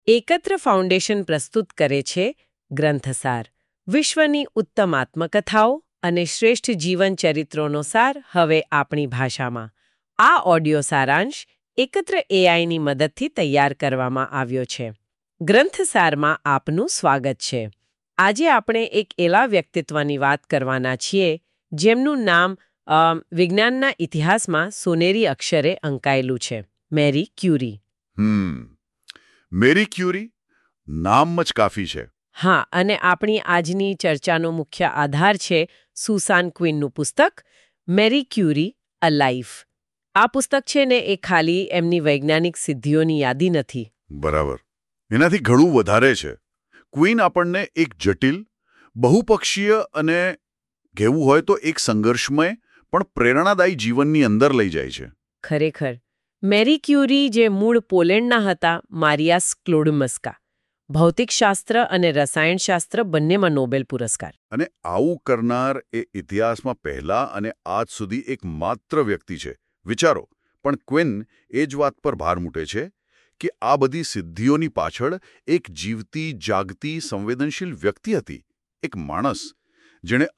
એકત્ર ફાઉન્ડેશન પ્રસ્તુત કરે છે ગ્રંથસાર, વિશ્વની ઉત્તમ આત્મકથાઓ અને શ્રેષ્ઠ જીવન ચરિત્રોનો સાર હવે આપણી ભાષામાં. આ ઓડિયો સારાંશ એકત્ર એઆઈની મદદથી તૈયાર કરવામાં આવ્યો છે. ગ્રંથસારમાં આપનું સ્વાગત છે. આજે આપણે એક એવા વ્યક્તિત્વની વાત કરવાના છીએ જેમનું નામ વિજ્ઞાનના ઇતિહાસમાં સોનેરી અક્ષરે અંકાયેલું છે, મેરી ક્યુરી. મેરી ક્યુરી નામ જ કાફી છે. હા, અને આપણી આજની ચર્ચાનો મુખ્ય આધાર છે સુસાન ક્વિનનું પુસ્તક મેરી ક્યુરી અ લાઈફ. આ પુસ્તક છે ને એ ખાલી એમની વૈજ્ઞાનિક સિદ્ધિઓની યાદી નથી. બરાબર, એનાથી ઘણું વધારે છે. ક્વીન આપણને એક જટિલ, બહુપક્ષીય અને કહેવું હોય તો એક સંઘર્ષમય પણ પ્રેરણાદાયી જીવનની અંદર લઈ જાય છે. ખરેખર, મેરી ક્યુરી જે મૂળ પોલેન્ડના હતા, મારિયા સ્ક્લોડમસ્કા, ભૌતિકશાસ્ત્ર અને રસાયણશાસ્ત્ર બંનેમાં નોબેલ પુરસ્કાર. અને આવું કરનાર એ ઇતિહાસમાં પહેલા અને આજ સુધી એક માત્ર વ્યક્તિ છે. વિચારો, પણ ક્વિન એ જ વાત પર ભાર મૂકે છે કે આ બધી સિદ્ધિઓની પાછળ એક જીવતી, જાગતી, સંવેદનશીલ વ્યક્તિ હતી. એક માણસ જેણે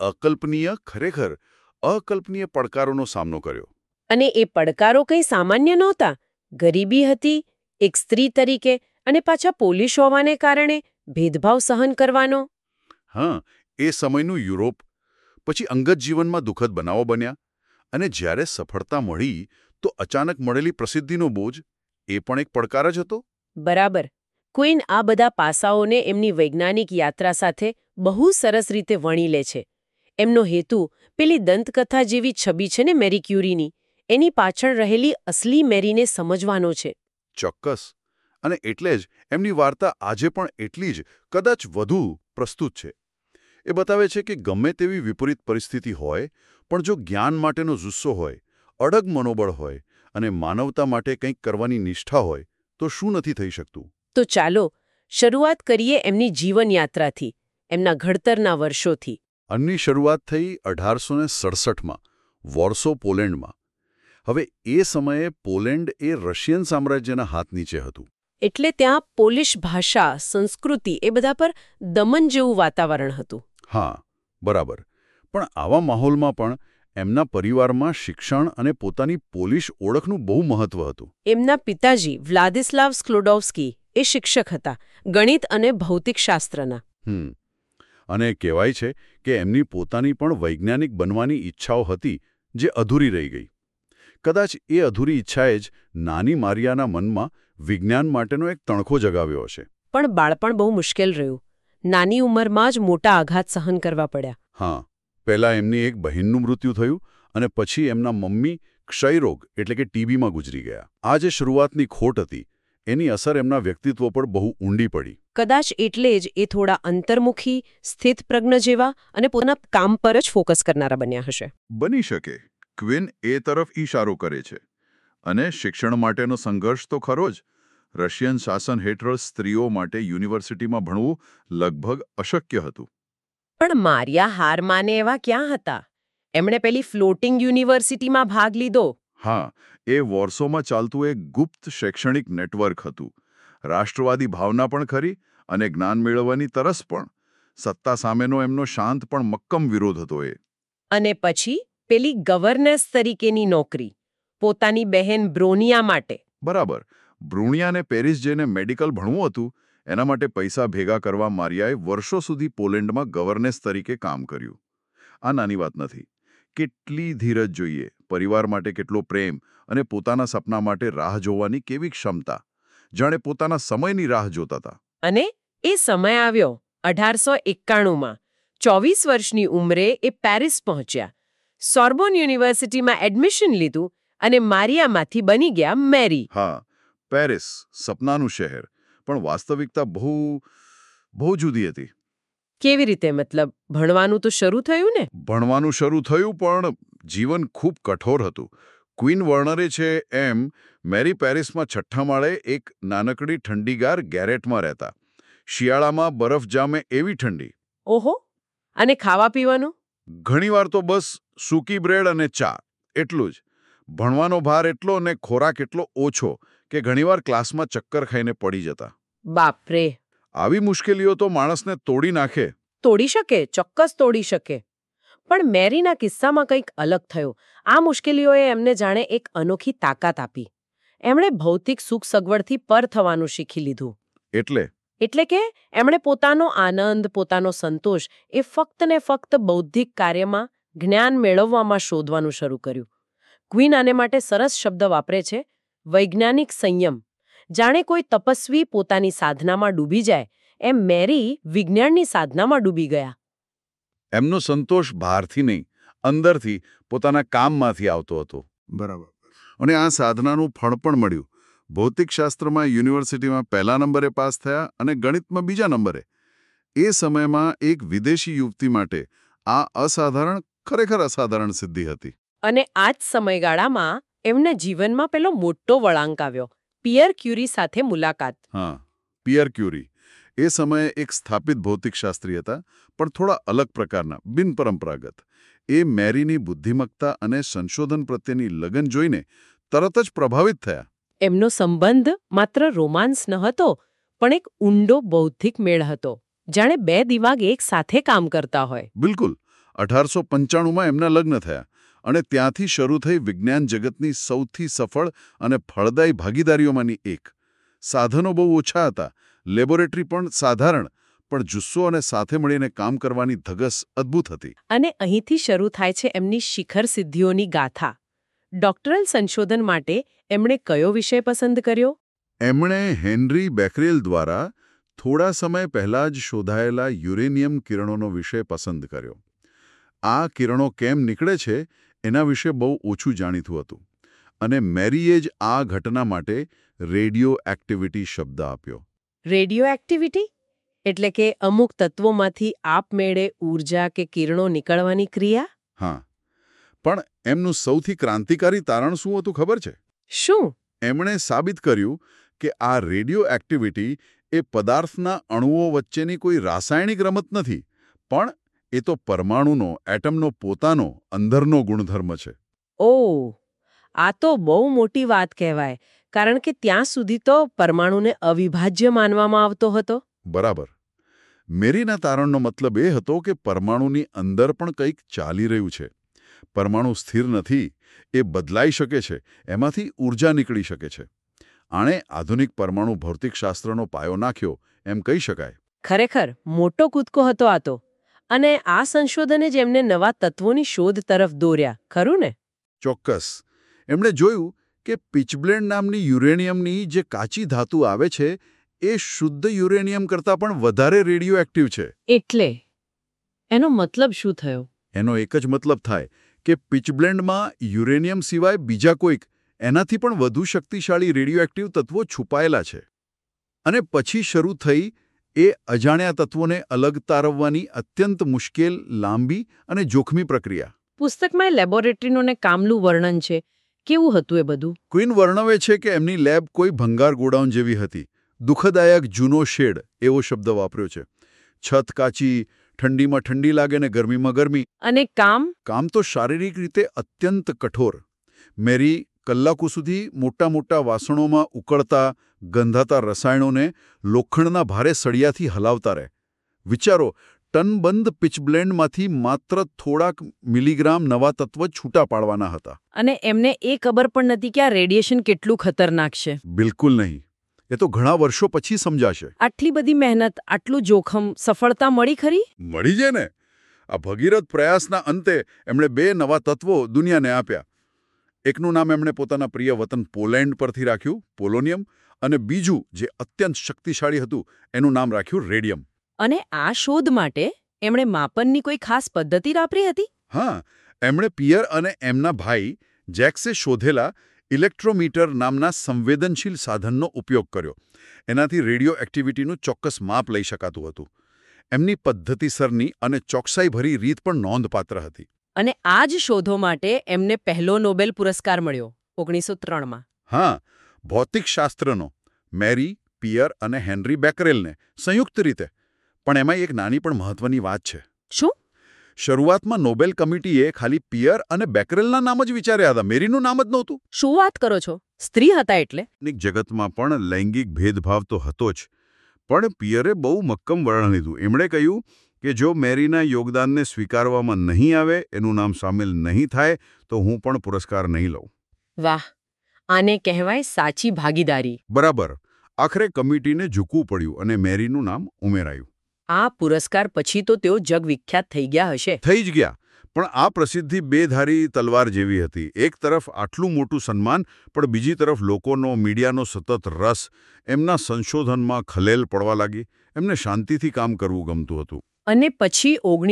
ખરેખર અકલ્પનીય પડકારોનો સામનો કર્યો. અને એ પડકારો કંઈ સામાન્ય નહોતા. ગરીબી હતી, એક સ્ત્રી તરીકે, અને પાછા પોલિશ હોવાને કારણે ભેદભાવ સહન કરવાનો. હા, એ સમયનું યુરોપ. પછી અંગત જીવનમાં દુઃખદ બનાવો બન્યા. અને જ્યારે સફળતા મળી તો અચાનક મળેલી પ્રસિદ્ધિનો બોજ, એ પણ એક પડકાર જ હતો. બરાબર. ક્વીન આ બધા પાસાઓને એમની વૈજ્ઞાનિક યાત્રા સાથે બહુ સરસ રીતે વણી લે છે. એમનો હેતુ પેલી દંતકથા જેવી છબી છે ને મેરી ક્યુરીની, એની પાછળ રહેલી અસલી મેરીને સમજવાનો છે. ચોક્કસ. અને એટલે જ એમની વાર્તા આજે પણ એટલી જ, કદાચ વધુ પ્રસ્તુત છે. એ બતાવે છે કે ગમે તેવી વિપરીત પરિસ્થિતિ હોય, પણ જો જ્ઞાન માટેનો જુસ્સો હોય, અડગ મનોબળ હોય અને માનવતા માટે કંઈક કરવાની નિષ્ઠા હોય, તો શું નથી થઈ શકતું. તો ચાલો શરૂઆત કરીએ એમની જીવનયાત્રાથી, એમના ઘડતરના વર્ષોથી. આની શરૂઆત થઈ 1867માં વોર્સો, પોલેન્ડમાં. હવે એ સમયે પોલેન્ડ એ રશિયન સામ્રાજ્યના હાથ નીચે હતું. એટલે ત્યાં પોલિશ ભાષા, સંસ્કૃતિ એ બધા પર દમન જેવું વાતાવરણ હતું. હા, બરાબર. પણ આવા માહોલમાં પણ એમના પરિવારમાં શિક્ષણ અને પોતાની પોલિશ ઓળખનું બહુ મહત્વ હતું. એમના પિતાજી વ્લાદિસ્લાવ સ્ક્લોડોવ્સ્કી એ શિક્ષક હતા, ગણિત અને ભૌતિકશાસ્ત્રના. અને કહેવાય છે કે એમની પોતાની પણ વૈજ્ઞાનિક બનવાની ઈચ્છાઓ હતી, જે અધૂરી રહી ગઈ. કદાચ એ અધૂરી ઈચ્છાએ જ નાની મારિયાના મનમાં વિજ્ઞાન માટેનો એક તણખો જગાવ્યો હશે. પણ બાળપણ બહુ મુશ્કેલ રહ્યું. નાની ઉંમરમાં જ મોટા આઘાત સહન કરવા પડ્યા. હા, પહેલા એમની એક બહેનનું મૃત્યુ થયું અને પછી એમના મમ્મી ક્ષયરોગ એટલે કે ટીબીમાં ગુજરી ગયા. આ જે શરૂઆતની ખોટ હતી, એની અસર એમના વ્યક્તિત્વ પર બહુ ઊંડી પડી. કદાચ એટલે જ એ થોડા અંતર્મુખી, સ્થિતપ્રજ્ઞ જેવા અને પોતાના કામ પર જ ફોકસ કરનારા બન્યા હશે. બની શકે. ક્વિન એ તરફ ઈશારો કરે છે. અને શિક્ષણ માટેનો સંઘર્ષ તો ખરો જ. રશિયન શાસન હેઠળ સ્ત્રીઓ માટે યુનિવર્સિટીમાં ભણવું લગભગ અશક્ય હતું. પણ મારિયા હાર માને એવા ક્યાં હતા? એમણે પેલી ફ્લોટિંગ યુનિવર્સિટીમાં ભાગ લીધો. હા, એ વોર્સોમાં ચાલતું એક ગુપ્ત શૈક્ષણિક નેટવર્ક હતું. રાષ્ટ્રવાદી ભાવના પણ ખરી અને જ્ઞાન મેળવવાની તરસ પણ. સત્તા સામેનો એમનો શાંત પણ મક્કમ વિરોધ હતો એ. અને પછી પેલી ગવર્નેસ તરીકેની નોકરી, પોતાની બહેન બ્રોનિયા માટે. બરાબર. બ્રુણિયાને પેરિસ જઈને મેડિકલ ભણવું હતું. એના માટે પૈસા ભેગા કરવા મારિયાએ વર્ષો સુધી પોલેન્ડમાં ગવર્નેસ તરીકે કામ કર્યું. આ નાની વાત નથી. કેટલી ધીરજ જોઈએ, પરિવાર માટે કેટલો પ્રેમ અને પોતાના સપના માટે રાહ જોવાની કેવી ક્ષમતા. જાણે પોતાના સમયની રાહ જોતા હતા. અને એ સમય આવ્યો 1891માં. 24 વર્ષની ઉંમરે એ પેરિસ પહોંચ્યા. સોર્બોન યુનિવર્સિટીમાં એડમિશન લીધું અને મારિયામાંથી બની ગયા મેરી. હા, પેરિસ સપનાનું શહેર, પણ વાસ્તવિકતા બહુ જુદી હતી. કેવી રીતે? મતલબ ભણવાનું તો શરૂ થયું ને? ભણવાનું શરૂ થયું, પણ જીવન ખૂબ કઠોર હતું. ક્વીન વર્નરે છે એમ મેરી પેરિસમાં 6ઠ્ઠા માળે એક નાનકડી ઠંડીગાર ગેરેટમાં રહેતા. શિયાળામાં બરફ જામે એવી ઠંડી. ઓહો! અને ખાવા પીવાનું? ઘણીવાર તો બસ સૂકી બ્રેડ અને ચા, એટલું જ. ભણવાનો ભાર એટલો અને ખોરાક એટલો ઓછો કે ઘણીવાર ક્લાસમાં ચક્કર ખાઈને પડી જતા. બાપરે. આવી મુશ્કેલીઓ તો માણસને તોડી નાખે. તોડી શકે, ચોક્કસ તોડી શકે. પણ મેરીના કિસ્સામાં કંઈક અલગ થયું. આ મુશ્કેલીઓએ એમને જાણે એક અનોખી તાકાત આપી. એમણે ભૌતિક સુખ સગવડથી પર થવાનું શીખી લીધું. એટલે કે એમણે પોતાનો આનંદ, પોતાનો સંતોષ એ ફક્ત ને ફક્ત બૌદ્ધિક કાર્યમાં, જ્ઞાન મેળવવામાં શોધવાનું શરૂ કર્યું. ક્વીન આને માટે સરસ શબ્દ વાપરે છે, વૈજ્ઞાનિક સંયમ. જાણે કોઈ તપસ્વી પોતાની સાધનામાં ડૂબી જાય એમ મેરી વિજ્ઞાનની સાધનામાં ડૂબી ગયા. એમનો સંતોષ બહારથી નહીં, અંદરથી, પોતાના કામમાંથી આવતો હતો. બરાબર. અને આ સાધનાનું ફળ પણ મળ્યું. ભૌતિકશાસ્ત્રમાં યુનિવર્સિટીમાં પહેલા નંબરે પાસ થયા અને ગણિતમાં બીજા નંબરે. એ સમયમાં એક વિદેશી યુવતી માટે આ અસાધારણ, ખરેખર અસાધારણ સિદ્ધિ હતી. અને આ જ સમયગાળામાં એમને જીવનમાં પેલો મોટો વળાંક આવ્યો. પિયર ક્યુરી સાથે મુલાકાત. હા, પિયર ક્યુરી. એ સમયે એક સ્થાપિત ભૌતિકશાસ્ત્રી હતા, પણ થોડા અલગ પ્રકારના, બિનપરંપરાગત. એ મેરીની બુદ્ધિમત્તા અને સંશોધન પ્રત્યેની લગન જોઈને તરત જ પ્રભાવિત થયા. એમનો સંબંધ માત્ર રોમાન્સ ન હતો, પણ એક ઊંડો બૌદ્ધિક મેળ હતો. જાણે બે દિમાગ એક સાથે કામ કરતા હોય. બિલકુલ. 1895માં એમના લગ્ન થયા અને ત્યાંથી શરૂ થઈ વિજ્ઞાન જગતની સૌથી સફળ અને ફળદાયી ભાગીદારીઓમાંની એક. સાધનો બહુ ઓછા હતા, લેબોરેટરી પણ સાધારણ, પણ જુસ્સો અને સાથે મળીને કામ કરવાની ધગસ અદ્ભુત હતી. અને અહીંથી શરૂ થાય છે એમની શિખર સિદ્ધિઓની ગાથા. ડોક્ટરલ સંશોધન માટે એમણે કયો વિષય પસંદ કર્યો? એમણે હેનરી બેકરેલ દ્વારા થોડા સમય પહેલા જ શોધાયેલા યુરેનિયમ કિરણોનો વિષય પસંદ કર્યો. આ કિરણો કેમ નીકળે છે એના વિશે બહુ ઓછું જાણીતું હતું, અને મેરીએ જ આ ઘટના માટે રેડિયો એક્ટિવિટી શબ્દ આપ્યો. રેડિયો એક્ટિવિટી એટલે કે અમુક તત્વોમાંથી આપમેળે ઊર્જા કે કિરણો નીકળવાની ક્રિયા? હા, પણ એમનું સૌથી ક્રાંતિકારી તારણ શું હતું ખબર છે? શું? એમણે સાબિત કર્યું કે આ રેડિયો એક્ટિવિટી એ પદાર્થના અણુઓ વચ્ચેની કોઈ રાસાયણિક રમત નથી, પણ એ તો પરમાણુનો, એટમનો પોતાનો અંદરનો ગુણધર્મ છે. ઓહ, આ તો બહુ મોટી વાત કહેવાય, કારણ કે ત્યાં સુધી તો પરમાણુને અવિભાજ્ય માનવામાં આવતો હતો. બરાબર. મેરીના તારણનો મતલબ એ હતો કે પરમાણુની અંદર પણ કંઈક ચાલી રહ્યું છે. પરમાણુ સ્થિર નથી, એ બદલાઈ શકે છે, એમાંથી ઊર્જા નીકળી શકે છે. આણે આધુનિક પરમાણુ ભૌતિકશાસ્ત્રનો પાયો નાખ્યો એમ કહી શકાય. ખરેખર મોટો કૂદકો હતો આ તો. અને આ સંશોધને જ એમને નવા તત્વોની શોધ તરફ દોર્યા, ખરું ને? ચોક્કસ. એમણે જોયું કે પિચબ્લેન્ડ નામની યુરેનિયમની જે કાચી ધાતુ આવે છે એ શુદ્ધ યુરેનિયમ કરતાં પણ વધારે રેડિયો એક્ટિવ છે. એટલે એનો મતલબ શું થયો? એનો એક જ મતલબ થાય કે પિચબ્લેન્ડમાં યુરેનિયમ સિવાય બીજા કોઈક એનાથી પણ વધુ શક્તિશાળી રેડિયોએક્ટિવ તત્વો છુપાયેલા છે. અને પછી શરૂ થઈ એ અજાણ્યા તત્વોને અલગ તારવવાની અત્યંત મુશ્કેલ, લાંબી અને જોખમી પ્રક્રિયા. પુસ્તકમાં લેબોરેટરીનું ને કામનું વર્ણન છે. કેવું હતું એ બધું? ક્વીન વર્ણવે છે કે એમની લેબ કોઈ ભંગાર ગોડાઉન જેવી હતી. દુઃખદાયક જૂનો શેડ એવો શબ્દ વાપર્યો છે. છત કાચી, ઠંડીમાં ઠંડી લાગે ને ગરમીમાં ગરમી. અને કામ? કામ તો શારીરિક રીતે અત્યંત કઠોર. મેરી કલાકો સુધી મોટા મોટા વાસણોમાં ઉકળતા, ગંધાતા રસાયણોને લોખંડના ભારે સળિયાથી હલાવતા રહે. વિચારો, ટનબંધ પિચબ્લેન્ડમાંથી માત્ર થોડાક મિલીગ્રામ નવા તત્વ છૂટા પાડવાના હતા. અને એમને એ ખબર પણ નથી કે આ રેડિયેશન કેટલું ખતરનાક છે. બિલકુલ નહીં. એ તો ઘણા વર્ષો પછી સમજાશે. આટલી બધી મહેનત, આટલું જોખમ, સફળતા મળી ખરી? મળી જાય ને. આ ભગીરથ પ્રયાસના અંતે એમણે 2 નવા તત્વો દુનિયાને આપ્યા. એકનું નામ એમણે પોતાના પ્રિય વતન પોલેન્ડ પરથી રાખ્યું, પોલોનિયમ, અને બીજું જે અત્યંત શક્તિશાળી હતું એનું નામ રાખ્યું રેડિયમ. અને આ શોધ માટે એમણે માપનની કોઈ ખાસ પદ્ધતિ વાપરી હતી? હા, એમણે પિયર અને એમના ભાઈ જેક્સે શોધેલા ઇલેક્ટ્રોમીટર નામના સંવેદનશીલ સાધનનો ઉપયોગ કર્યો. એનાથી રેડિયો એક્ટિવિટીનું ચોક્કસ માપ લઈ શકાતું હતું. એમની પદ્ધતિસરની અને ચોકસાઈભરી રીત પણ નોંધપાત્ર હતી. અને આ જ શોધો માટે એમને પહેલો નોબેલ પુરસ્કાર મળ્યો 1903માં. હા, ભૌતિકશાસ્ત્રનો. મેરી, પિયર અને હેનરી બેકરેલને સંયુક્ત રીતે. પણ એમાં એક નાની પણ મહત્વની વાત છે. શું? શરૂઆતમાં નોબેલ કમિટીએ ખાલી પિયર અને બેકરેલના નામ જ વિચાર્યા હતા, મેરીનું નામ જ નહોતું. શું વાત કરો છો? સ્ત્રી હતા એટલે? જગતમાં પણ લૈંગિક ભેદભાવ તો હતો જ. પણ પિયરે બહુ મક્કમ વલણ લીધું. એમણે કહ્યું કે જો મેરીના યોગદાનને સ્વીકારવામાં નહીં આવે, એનું નામ સામેલ નહીં થાય, તો હું પણ પુરસ્કાર નહીં લઉં. વાહ, આને કહેવાય સાચી ભાગીદારી. બરાબર. આખરે કમિટીને ઝૂકવું પડ્યું અને મેરીનું નામ ઉમેરાયું. આ પુરસ્કાર પછી તો તેઓ જગવિખ્યાત થઈ ગયા હશે. થઈ જ ગયા. પણ આ પ્રસિદ્ધિ બે-ધારી તલવાર જેવી હતી. એક તરફ આટલું મોટું સન્માન, પણ બીજી તરફ લોકોનો, મીડિયાનો સતત રસ એમના સંશોધનમાં ખલેલ પડવા લાગી. એમને શાંતિથી કામ કરવું ગમતું હતું. અને પછી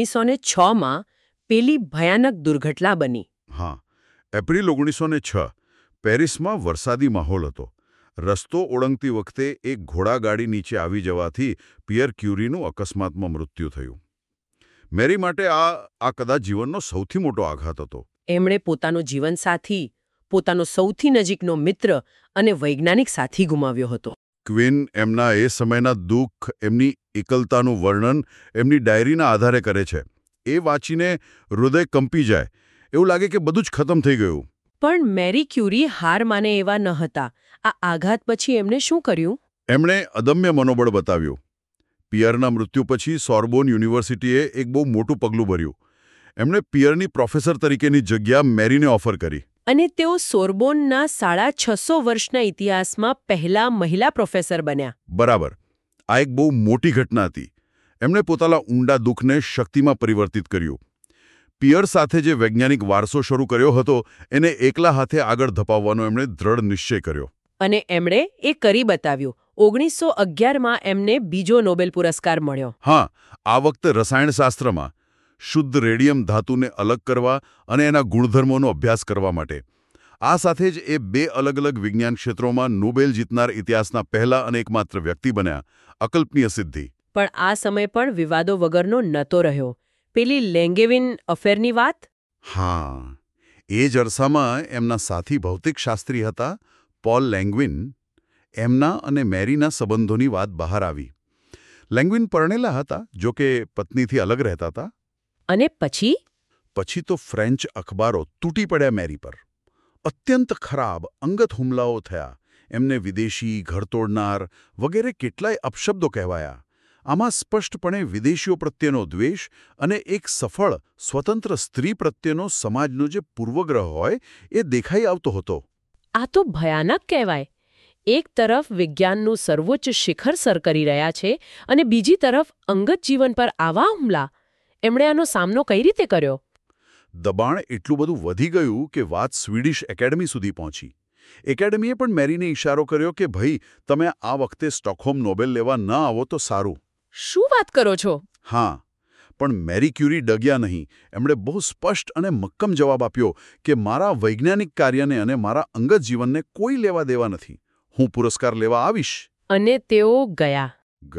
1906માં પેલી ભયાનક દુર્ઘટના બની. હા, એપ્રિલ 1906 પેરિસમાં વરસાદી માહોલ હતો. રસ્તો ઓળંગતી વખતે એક ઘોડાગાડી નીચે આવી જવાથી પિયર ક્યુરીનું અકસ્માતમાં મૃત્યુ થયું. મેરી માટે આ કદાચ જીવનનો સૌથી મોટો આઘાત હતો. એમણે પોતાનો જીવનસાથી, પોતાનો સૌથી નજીકનો મિત્ર અને વૈજ્ઞાનિક સાથી ગુમાવ્યો હતો. ક્વિન એમના એ સમયના દુઃખ, એમની એકલતાનું વર્ણન એમની ડાયરીના આધારે કરે છે. એ વાંચીને હૃદય કંપી જાય. એવું લાગે કે બધું જ ખતમ થઈ ગયું. પણ મેરી ક્યુરી હાર માને એવા ન હતા. આ આઘાત પછી એમણે શું કર્યું? એમણે અદમ્ય મનોબળ બતાવ્યું. પિયરના મૃત્યુ પછી સોર્બોન યુનિવર્સિટીએ એક બહુ મોટું પગલું ભર્યું. એમણે પિયરની પ્રોફેસર તરીકેની જગ્યા મેરીને ઓફર કરી. અને તેઓ સોર્બોનના 650 વર્ષના ઇતિહાસમાં પહેલા મહિલા પ્રોફેસર બન્યા. બરાબર. આ એક બહુ મોટી ઘટના હતી. એમણે પોતાના ઊંડા દુઃખને શક્તિમાં પરિવર્તિત કર્યું. પિયર સાથે જે વૈજ્ઞાનિક વારસો શરૂ કર્યો હતો, એને એકલા હાથે આગળ ધપાવવાનો એમણે દ્રઢ નિશ્ચય કર્યો. અને એમણે એ કરી બતાવ્યું. 1911માં એમને બીજો નોબેલ પુરસ્કાર મળ્યો. હા, આ વખતે રસાયણશાસ્ત્રમાં શુદ્ધ રેડિયમ ધાતુને અલગ કરવા અને એના ગુણધર્મોનો અભ્યાસ કરવા માટે. આ સાથે જ એ 2 અલગ-અલગ વિજ્ઞાન ક્ષેત્રોમાં નોબેલ જીતનાર ઇતિહાસના પહેલા અને એકમાત્ર વ્યક્તિ બન્યા. અકલ્પનીય સિદ્ધિ. પણ આ સમય પણ વિવાદો વગરનો નહોતો રહ્યો. પેલી લેંગેવિન અફેરની વાત? હા, એ જ અરસામાં એમના સાથી ભૌતિકશાસ્ત્રી હતા પોલ લેંગવિન. એમના અને મેરીના સંબંધોની વાત બહાર આવી. લેંગવિન પરણેલા હતા, જો કે પત્નીથી અલગ રહેતા હતા. અને પછી? પછી તો ફ્રેન્ચ અખબારો તૂટી પડ્યા મેરી પર. અત્યંત ખરાબ અંગત હુમલાઓ થયા. એમને વિદેશી, ઘર તોડનાર વગેરે કેટલાય અપશબ્દો કહેવાયા. આમાં સ્પષ્ટપણે વિદેશીઓ પ્રત્યેનો દ્વેષ અને એક સફળ, સ્વતંત્ર સ્ત્રી પ્રત્યેનો સમાજનો જે પૂર્વગ્રહ હોય એ દેખાઈ આવતો હતો. આ તો ભયાનક કહેવાય. એક તરફ વિજ્ઞાનનું સર્વોચ્ચ શિખર સર કરી રહ્યા છે અને બીજી તરફ અંગત જીવન પર આવા હુમલા. એમણે આનો સામનો કઈ રીતે કર્યો? દબાણ એટલું બધું વધી ગયું કે વાત સ્વીડિશ એકેડમી સુધી પહોંચી. એકેડમીએ પણ મેરીને ઇશારો કર્યો કે ભાઈ, તમે આ વખતે સ્ટોકહોમ નોબેલ લેવા ન આવો તો સારું. શું વાત કરો છો? હા, પણ મેરી ક્યુરી ડગ્યા નહીં. એમણે બહુ સ્પષ્ટ અને મક્કમ જવાબ આપ્યો કે મારા વૈજ્ઞાનિક કાર્યને અને મારા અંગત જીવનને કોઈ લેવા દેવા નથી. હું પુરસ્કાર લેવા આવીશ. અને તેઓ ગયા.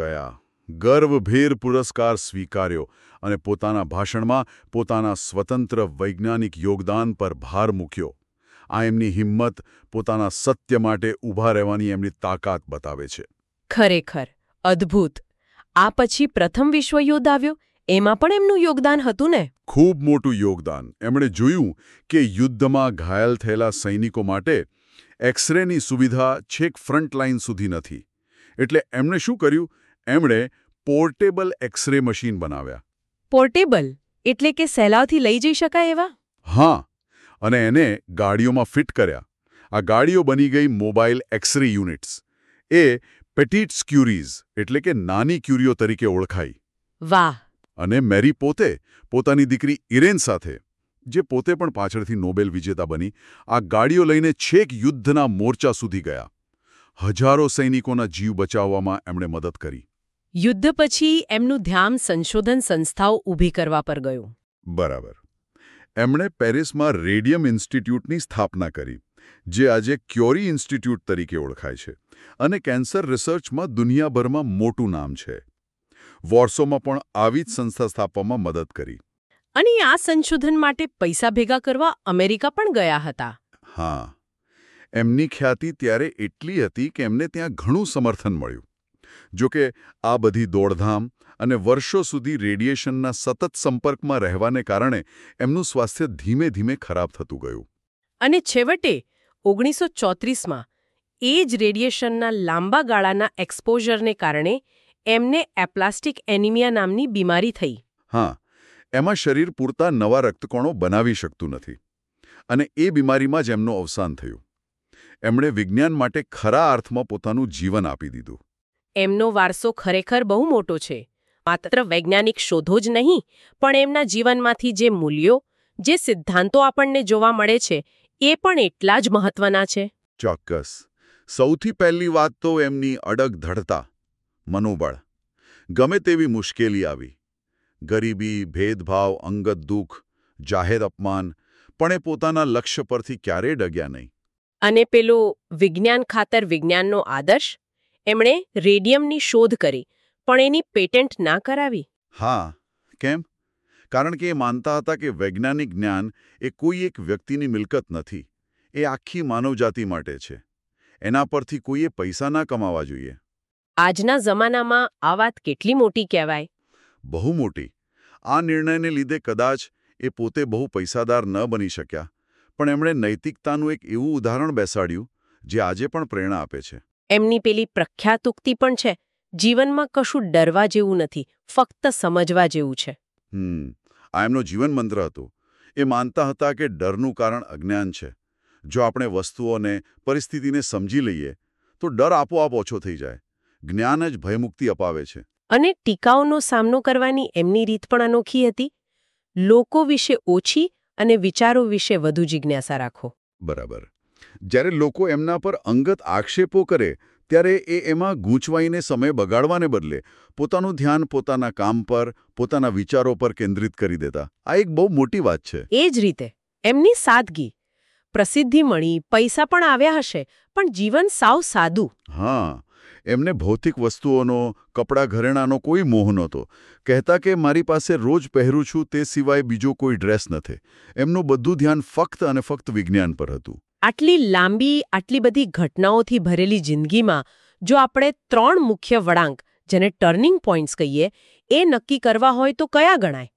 ગર્વભેર પુરસ્કાર સ્વીકાર્યો અને પોતાના ભાષણમાં પોતાના સ્વતંત્ર વૈજ્ઞાનિક યોગદાન પર ભાર મૂક્યો. આ એમની હિંમત, પોતાના સત્ય માટે ઊભા રહેવાની એમની તાકાત બતાવે છે. ખરેખર અદ્ભુત. આ પછી પ્રથમ વિશ્વયુદ્ધ આવ્યો. એમાં પણ એમનું યોગદાન હતું ને? ખૂબ મોટું યોગદાન. એમણે જોયું કે યુદ્ધમાં ઘાયલ થયેલા સૈનિકો માટે એક્સરેની સુવિધા છેક ફ્રન્ટલાઇન સુધી નથી. એટલે એમણે શું કર્યું? એમણે પોર્ટેબલ એક્સરે મશીન બનાવ્યા. પોર્ટેબલ એટલે કે સહેલાઈથી લઈ જઈ શકાય એવા? હા, અને એને ગાડીઓમાં ફિટ કર્યા. આ ગાડીઓ બની ગઈ મોબાઈલ એક્સરે યુનિટ્સ. એ પેટિટ્સ ક્યુરીઝ એટલે કે નાની ક્યુરીઓ તરીકે ઓળખાઈ. વાહ! અને મેરી પોતે પોતાની દીકરી ઇરેન સાથે, જે પોતે પણ પાછળથી નોબેલ વિજેતા બની, આ ગાડીઓ લઈને છેક યુદ્ધના મોરચા સુધી ગયા. હજારો સૈનિકોના જીવ બચાવવામાં એમણે મદદ કરી. યુદ્ધ પછી એમનું ધ્યાન સંશોધન સંસ્થાઓ ઊભી કરવા પર ગયું. બરાબર. એમણે પેરિસમાં રેડિયમ ઇન્સ્ટિટ્યૂટની સ્થાપના કરી, જે આજે ક્યોરી ઇન્સ્ટિટ્યૂટ તરીકે ઓળખાય છે અને કેન્સર રિસર્ચમાં દુનિયાભરમાં મોટું નામ છે. વોર્સોમાં પણ આવી જ સંસ્થા સ્થાપવામાં મદદ કરી. અને આ સંશોધન માટે પૈસા ભેગા કરવા અમેરિકા પણ ગયા હતા. હા, એમની ખ્યાતિ ત્યારે એટલી હતી કે એમને ત્યાં ઘણું સમર્થન મળ્યું. જોકે આ બધી દોડધામ અને વર્ષો સુધી રેડિયેશનના સતત સંપર્કમાં રહેવાને કારણે એમનું સ્વાસ્થ્ય ધીમે ધીમે ખરાબ થતું ગયું. અને છેવટે 1934માં એ જ રેડિયેશનના લાંબા ગાળાના એક્સપોઝરને કારણે એમને એપ્લાસ્ટિક એનિમિયા નામની બીમારી થઈ. હા, એમાં શરીર પૂરતા નવા રક્તકણો બનાવી શકતું નથી અને એ બીમારીમાં જ એમનું અવસાન થયું. એમણે વિજ્ઞાન માટે ખરા અર્થમાં પોતાનું જીવન આપી દીધું. એમનો વારસો ખરેખર બહુ મોટો છે. માત્ર વૈજ્ઞાનિક શોધો જ નહીં, પણ એમના જીવનમાંથી જે મૂલ્યો, જે સિદ્ધાંતો આપણને જોવા મળે છે, એ પણ એટલા જ મહત્વના છે. ચોક્કસ. સૌથી પહેલી વાત તો એમની અડગ ધડતા, મનોબળ. ગમે તેવી મુશ્કેલી આવી, ગરીબી, ભેદભાવ, અંગત દુઃખ, જાહેર અપમાન, પણ એ પોતાના લક્ષ્ય પરથી ક્યારેય ડગ્યા નહીં. અને પેલો વિજ્ઞાન ખાતર વિજ્ઞાનનો આદર્શ, એમણે રેડિયમની શોધ કરી, પણ એની પેટન્ટ ના કરાવી. હા, કેમ? કારણ કે એ માનતા હતા કે વૈજ્ઞાનિક જ્ઞાન એ કોઈ એક વ્યક્તિની મિલકત નથી. એ આખી માનવજાતિ માટે છે. એના પરથી કોઈએ પૈસા ના કમાવા જોઈએ. આજના જમાનામાં આ વાત કેટલી મોટી કહેવાય. બહુ મોટી. આ નિર્ણયને લીધે કદાચ એ પોતે બહુ પૈસાદાર ન બની શક્યા, પણ એમણે નૈતિકતાનું એક એવું ઉદાહરણ બેસાડ્યું જે આજે પણ પ્રેરણા આપે છે. એમની પેલી પ્રખ્યાત ઉક્તિ પણ છે, જીવનમાં કશું ડરવા જેવું નથી, ફક્ત સમજવા જેવું છે. આ એમનો જીવન મંત્ર હતો. એ માનતા હતા કે ડરનું કારણ અજ્ઞાન છે. જો આપણે વસ્તુઓને, પરિસ્થિતિને સમજી લઈએ તો ડર આપોઆપ ઓછો થઈ જાય. જ્ઞાન જ ભયમુક્તિ અપાવે છે. અને ટીકાઓનો સામનો કરવાની એમની રીત પણ અનોખી હતી. લોકો વિશે ઓછી અને વિચારો વિશે વધુ જિજ્ઞાસા રાખો. બરાબર. જ્યારે લોકો એમના પર અંગત આક્ષેપો કરે ત્યારે એ એમાં ગૂંચવાઈને સમય બગાડવાને બદલે પોતાનું ધ્યાન પોતાના કામ પર, પોતાના વિચારો પર કેન્દ્રિત કરી દેતા. આ એક બહુ મોટી વાત છે. એ જ રીતે એમની સાદગી. પ્રસિદ્ધિ મળી, પૈસા પણ આવ્યા હશે, પણ જીવન સાવ સાદું. હા, એમને ભૌતિક વસ્તુઓનો, કપડાં ઘરેણાંનો કોઈ મોહ નહોતો. કહેતા કે મારી પાસે રોજ પહેરું છું તે સિવાય બીજો કોઈ ડ્રેસ નથી. એમનું બધું ધ્યાન ફક્ત અને ફક્ત વિજ્ઞાન પર હતું. આટલી લાંબી, આટલી બધી ઘટનાઓથી ભરેલી જિંદગીમાં જો આપણે 3 મુખ્ય વળાંક, જેને ટર્નિંગ પોઈન્ટ્સ કહીએ, એ નક્કી કરવા હોય તો કયા ગણાય?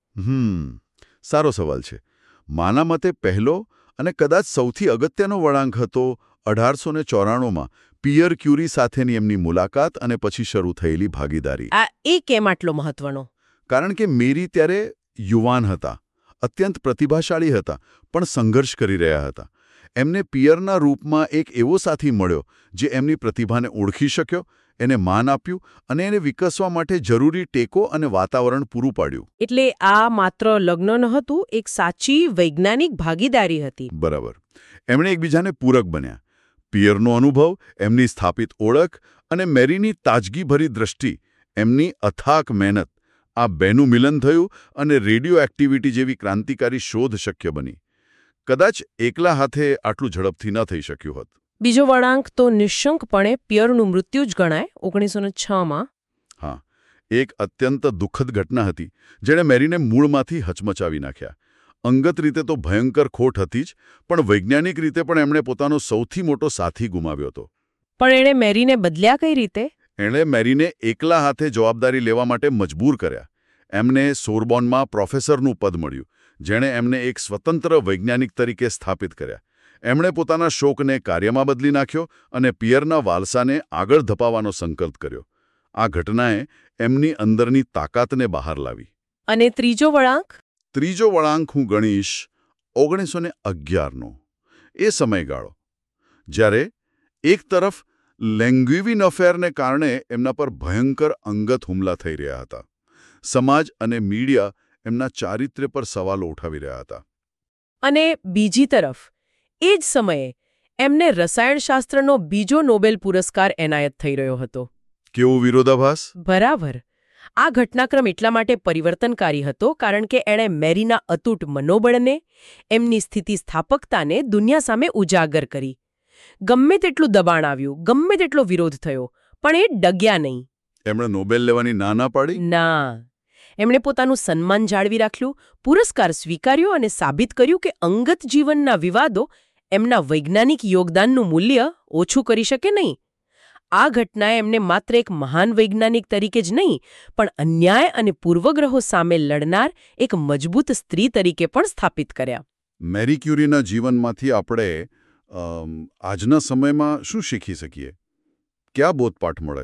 સારો સવાલ છે. માના મતે પહેલો અને કદાચ સૌથી અગત્યનો વળાંક હતો 1894માં પિયર ક્યુરી સાથેની એમની મુલાકાત અને પછી શરૂ થયેલી ભાગીદારી. આ એ કેમ આટલો મહત્વનો? કારણ કે મેરી ત્યારે યુવાન હતા, અત્યંત પ્રતિભાશાળી હતા, પણ સંઘર્ષ કરી રહ્યા હતા. એમને પિયરના રૂપમાં એક એવો સાથી મળ્યો જે એમની પ્રતિભાને ઓળખી શક્યો, એને માન આપ્યું અને એને વિકસવા માટે જરૂરી ટેકો અને વાતાવરણ પૂરું પાડ્યું. એટલે આ માત્ર લગ્ન નહોતું, એક સાચી વૈજ્ઞાનિક ભાગીદારી હતી. બરાબર. એમણે એકબીજાને પૂરક બન્યા. પિયરનો અનુભવ, એમની સ્થાપિત ઓળખ અને મેરીની તાજગીભરી દ્રષ્ટિ, એમની અથાક મહેનત, આ બેનું મિલન થયું અને રેડિયો એક્ટિવિટી જેવી ક્રાંતિકારી શોધ શક્ય બની. કદાચ એકલા હાથે આટલું ઝડપથી ન થઈ શક્યું હોત. બીજો વળાંક તો નિઃશંકપણે પિયરનું મૃત્યુ જ ગણાય, 1906માં. હા, એક અત્યંત દુઃખદ ઘટના હતી જેણે મેરીને મૂળમાંથી હચમચાવી નાખ્યા. અંગત રીતે તો ભયંકર ખોટ હતી જ, પણ વૈજ્ઞાનિક રીતે પણ એમણે પોતાનો સૌથી મોટો સાથી ગુમાવ્યો હતો. પણ એણે મેરીને બદલ્યા કઈ રીતે? એણે મેરીને એકલા હાથે જવાબદારી લેવા માટે મજબૂર કર્યા. એમને સોર્બોનમાં પ્રોફેસરનું પદ મળ્યું, જેણે એમને એક સ્વતંત્ર વૈજ્ઞાનિક તરીકે સ્થાપિત કર્યા. એમણે પોતાના શોકને કાર્યમાં બદલી નાખ્યો અને પિયરના વાલસાને આગળ ધપાવવાનો સંકલ્પ કર્યો. આ ઘટનાએ એમની અંદરની તાકાતને બહાર લાવી. અને ત્રીજો વળાંક? ત્રીજો વળાંક હું ગણીશ 1911નો. એ સમયગાળો જ્યારે એક તરફ લેંગ્યુઇન અફેરને કારણે એમના પર ભયંકર અંગત હુમલા થઈ રહ્યા હતા. સમાજ અને મીડિયા એમના ચારિત્ર્ય પર સવાલો ઉઠાવી રહ્યા હતા. અને બીજી તરફ એ જ સમયે એમને રસાયણશાસ્ત્રનો બીજો નોબેલ પુરસ્કાર એનાયત થઈ રહ્યો હતો. કેવો વિરોધાભાસ! બરાબર. આ ઘટનાક્રમ એટલા માટે પરિવર્તનકારી હતો કારણ કે એણે મેરીના અતૂટ મનોબળને, એમની સ્થિતિસ્થાપકતાને દુનિયા સામે ઉજાગર કરી. ગમે તેટલું દબાણ આવ્યું, ગમે તેટલો વિરોધ થયો, પણ એ ડગ્યા નહીં. એમણે નોબેલ લેવાની ના પાડી? ના. એમણે પોતાનું સન્માન જાળવી રાખ્યું, પુરસ્કાર સ્વીકાર્યો અને સાબિત કર્યું કે અંગત જીવનના વિવાદો એમના વૈજ્ઞાનિક યોગદાનનું મૂલ્ય ઓછું કરી શકે નહીં. આ ઘટનાએ એમને માત્ર એક મહાન વૈજ્ઞાનિક તરીકે જ નહીં, પણ અન્યાય અને પૂર્વગ્રહો સામે લડનાર એક મજબૂત સ્ત્રી તરીકે પણ સ્થાપિત કર્યા. મેરી ક્યુરીના જીવનમાંથી આપણે આજના સમયમાં શું શીખી શકીએ? ક્યાં બોધપાઠ મળે છે?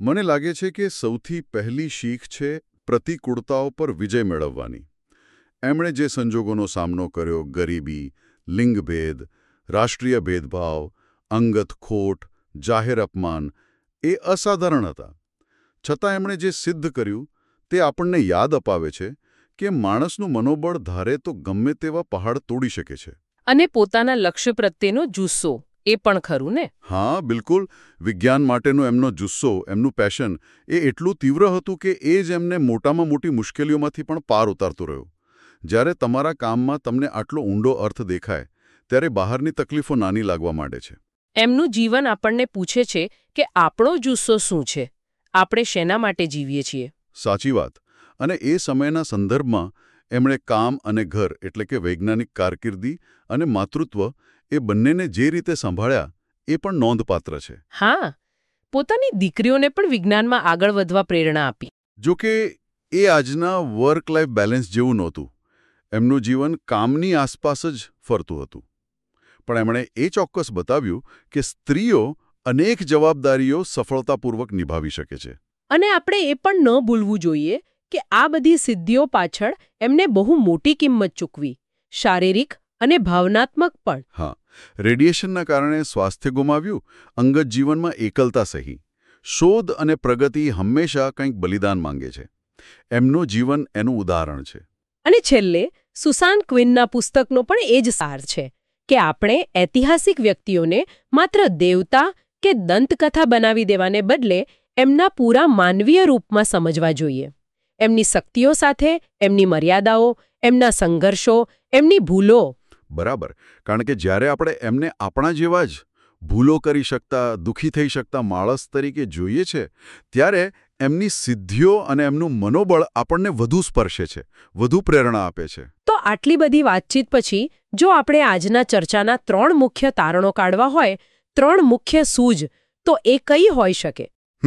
મને લાગે છે કે સૌથી પહેલી શીખ છે પ્રતિકૂળતાઓ પર વિજય મેળવવાની. એમણે જે સંજોગોનો સામનો કર્યો, ગરીબી, લિંગભેદ, રાષ્ટ્રીય ભેદભાવ, અંગત ખોટ, જાહેર અપમાન, એ અસાધારણ હતા. છતાં એમણે જે સિદ્ધ કર્યું તે આપણને યાદ અપાવે છે કે માણસનું મનોબળ ધારે તો ગમે તેવા પહાડ તોડી શકે છે. અને પોતાના લક્ષ્ય પ્રત્યેનો જુસ્સો એ પણ ખરું ને? હા, બિલકુલ. વિજ્ઞાન માટેનો એમનો જુસ્સો, એમનું પેશન એ એટલું તીવ્ર હતું કે એ જ એમને મોટામાં મોટી મુશ્કેલીઓમાંથી પણ પાર ઉતારતું રહ્યું. જ્યારે તમારા કામમાં તમને આટલો ઊંડો અર્થ દેખાય ત્યારે બહારની તકલીફો નાની લાગવા માંડે છે. એમનું જીવન આપણને પૂછે છે કે આપણો જુસ્સો શું છે, આપણે શેના માટે જીવીએ છીએ. સાચી વાત. અને એ સમયના સંદર્ભમાં એમણે કામ અને ઘર એટલે કે વૈજ્ઞાનિક કારકિર્દી અને માતૃત્વ એ બંનેને જે રીતે સંભાળ્યા એ પણ નોંધપાત્ર છે. હા, પોતાની દીકરીઓને પણ વિજ્ઞાનમાં આગળ વધવા પ્રેરણા આપી. જો કે એ આજના વર્ક લાઈફ બેલેન્સ જેવું નહોતું. એમનું જીવન કામની આસપાસ જ ફરતું હતું. પણ એમણે એ ચોક્કસ બતાવ્યું કે સ્ત્રીઓ અનેક જવાબદારીઓ સફળતાપૂર્વક નિભાવી શકે છે. અને આપણે એ પણ ન ભૂલવું જોઈએ કે આ બધી સિદ્ધિઓ પાછળ એમને બહુ મોટી કિંમત ચૂકવી, શારીરિક અને ભાવનાત્મક પણ. હા, રેડિયેશનના કારણે સ્વાસ્થ્ય ગુમાવ્યું, અંગત જીવનમાં એકલતા સહી. શોધ અને પ્રગતિ હંમેશા કંઈક બલિદાન માંગે છે. એમનું જીવન એનું ઉદાહરણ છે. અને છેલ્લે સુસાન ક્વિનના પુસ્તકનો પણ એ જ સાર છે કે આપણે ઐતિહાસિક વ્યક્તિઓને માત્ર દેવતા કે દંતકથા બનાવી દેવાને બદલે એમના પૂરા માનવીય રૂપમાં સમજવા જોઈએ. એમની શક્તિઓ સાથે, એમની મર્યાદાઓ, એમના સંઘર્ષો, એમની ભૂલો. બરાબર. કારણ કે જ્યારે આપણે એમને આપણા જેવા જ ભૂલો કરી શકતા, દુઃખી થઈ શકતા માણસ તરીકે જોઈએ છે, ત્યારે એમની સિદ્ધિઓ અને એમનું મનોબળ આપણને વધુ સ્પર્શે છે, વધુ પ્રેરણા આપે છે. તો આટલી બધી વાતચીત પછી જો આપણે આજના ચર્ચાના 3 મુખ્ય તારણો કાઢવા હોય, 3 મુખ્ય સૂઝ, તો એ કઈ હોઈ શકે?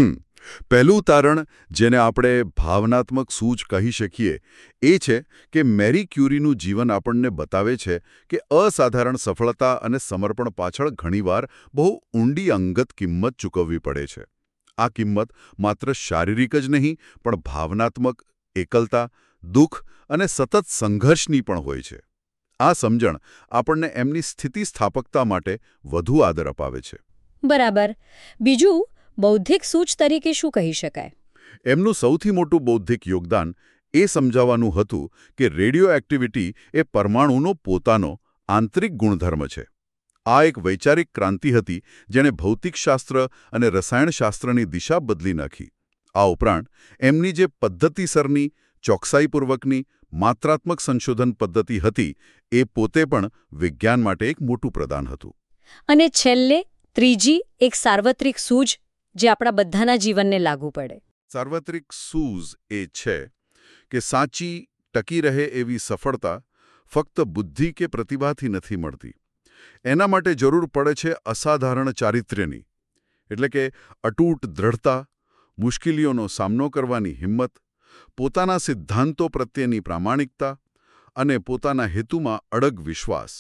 પહેલું તારણ, જેને આપણે ભાવનાત્મક સૂઝ કહી શકીએ, એ છે કે મેરી ક્યુરીનું જીવન આપણને બતાવે છે કે અસાધારણ સફળતા અને સમર્પણ પાછળ ઘણીવાર બહુ ઊંડી અંગત કિંમત ચૂકવવી પડે છે. આ કિંમત માત્ર શારીરિક જ નહીં, પણ ભાવનાત્મક, એકલતા, દુઃખ અને સતત સંઘર્ષની પણ હોય છે. આ સમજણ આપણને એમની સ્થિતિસ્થાપકતા માટે વધુ આદર અપાવે છે. બરાબર. બીજું, બૌદ્ધિક સૂઝ તરીકે શું કહી શકાય? એમનું સૌથી મોટું બૌદ્ધિક યોગદાન એ સમજાવવાનું હતું કે રેડિયો એક્ટિવિટી એ પરમાણુનો પોતાનો આંતરિક ગુણધર્મ છે. આ એક વૈચારિક ક્રાંતિ હતી જેણે ભૌતિકશાસ્ત્ર અને રસાયણશાસ્ત્રની દિશા બદલી નાખી. આ ઉપરાંત એમની જે પદ્ધતિસરની, ચોકસાઈપૂર્વકની, માત્રાત્મક સંશોધન પદ્ધતિ હતી એ પોતે પણ વિજ્ઞાન માટે એક મોટું પ્રદાન હતું. અને છેલ્લે ત્રીજી એક સાર્વત્રિક સૂઝ જે આપણા બધાના જીવનને લાગુ પડે. સાર્વત્રિક સૂઝ એ છે કે સાચી, ટકી રહે એવી સફળતા ફક્ત બુદ્ધિ કે પ્રતિભાથી નથી મળતી. એના માટે જરૂર પડે છે અસાધારણ ચારિત્ર્યની, એટલે કે અતૂટ દ્રઢતા, મુશ્કેલીઓનો સામનો કરવાની હિંમત, પોતાના સિદ્ધાંતો પ્રત્યેની પ્રામાણિકતા અને પોતાના હેતુમાં અડગ વિશ્વાસ.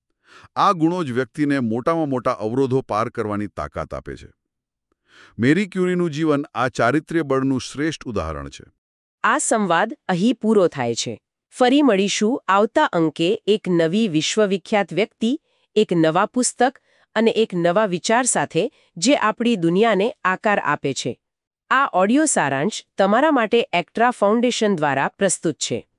આ ગુણો જ વ્યક્તિને મોટામાં મોટા અવરોધો પાર કરવાની તાકાત આપે છે. મેરી ક્યુરીનું જીવન આ ચારિત્ર્ય બળનું શ્રેષ્ઠ ઉદાહરણ છે. આ સંવાદ અહીં પૂરો થાય છે. ફરી મળીશું આવતા અંકે એક નવી વિશ્વવિખ્યાત વ્યક્તિ, એક નવા પુસ્તક અને એક નવા વિચાર સાથે જે આપણી દુનિયાને આકાર આપે છે. આ ઓડિયો સારાંશ તમારા માટે એક્ટ્રા ફાઉન્ડેશન દ્વારા પ્રસ્તુત છે.